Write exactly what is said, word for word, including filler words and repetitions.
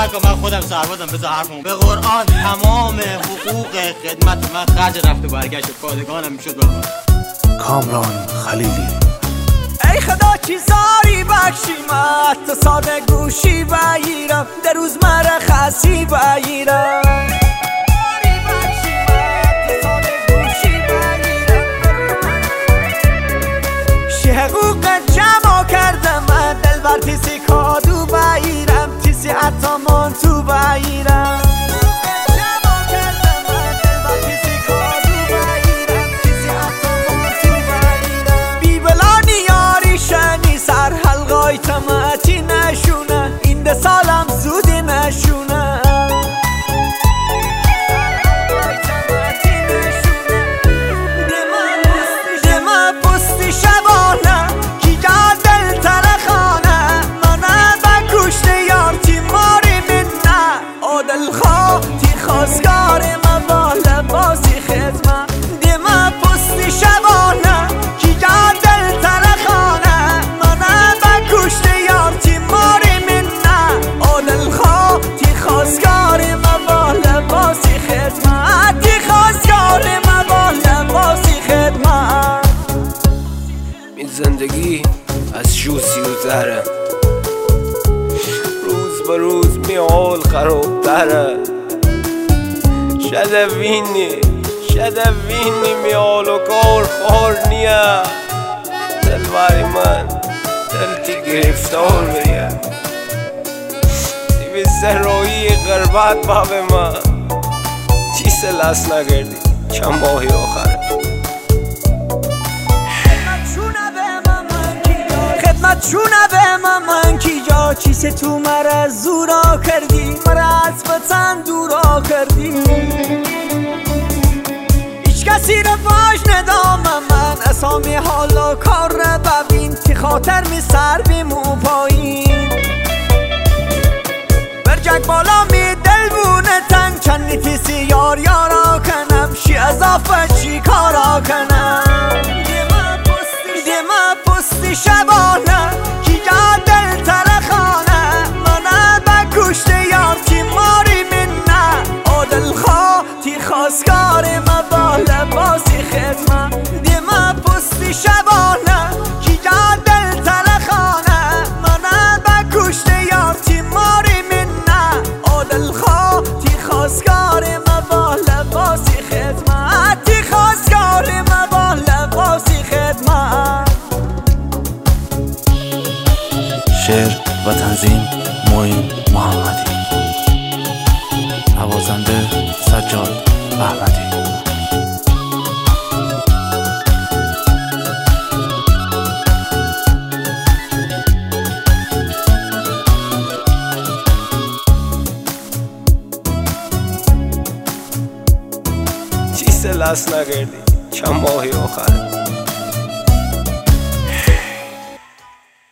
باور کن من خودم سربازم، بذار حرفمو. به قرآن تمام حقوق خدمت من خرج رفت و برگشت پادگانم میشد با کامران خلیلی. ای خدا چیزاری بخشیمت تو ساده گوشی بگیرم در روز مرخصی بگیرم. حقوق جمع کردم من دل بر تیسی کادو بگیرم، تیسی اتامان تو بگیرم. بی بلانی یاری شنی سر حلقای تماتی نشونه، این ده سالم زودی نشونه. خواستگار من با لباسی خدمت دیمه پستی شبانه کی جا دل ترخانه منه بکشت یار تیماری منه او دل خواه تی خواستگار من با لباسی خدمت، تی خواستگار من با لباسی خدمت. این زندگی از جوسی و زهره، روز به روز می حال خراب تره. شده وینی شده وینی میال و کار خور نیه، دلواری من دل تی گرفتار بریه. تی به سرایی غربت باب من چیز لست نگردی چند ماهی آخره. خدمت شونه به من من کی جا چیز تو مرا زورا کردی، مرا از وطن دورا کردی. هیچ کسی را باش ندام من اسامی حالا کار را ببین، تی خاطر می سر بیمو پایین. برجک بالا می دل بونه تن چندی تیسی یار یارا کنم، شی اضافه چی کارا کنم. دیمه پستی شبانه کی جا دل ترخانه منه بکشت یار تیماری منه او دل خواه تی خواستگار من با لباسی خدمت دیمه پستی شبانه کی جا دل ترخانه منه بکشت یار تیماری منه او دل خواه تی خواستگار من با لباسی خدمت، تی خواستگار من با لباسی خدمت. شعر و تنظیم معین محمدی، نوازنده سجاد احمدی. چیز لست نگردی چند ماهی آخره.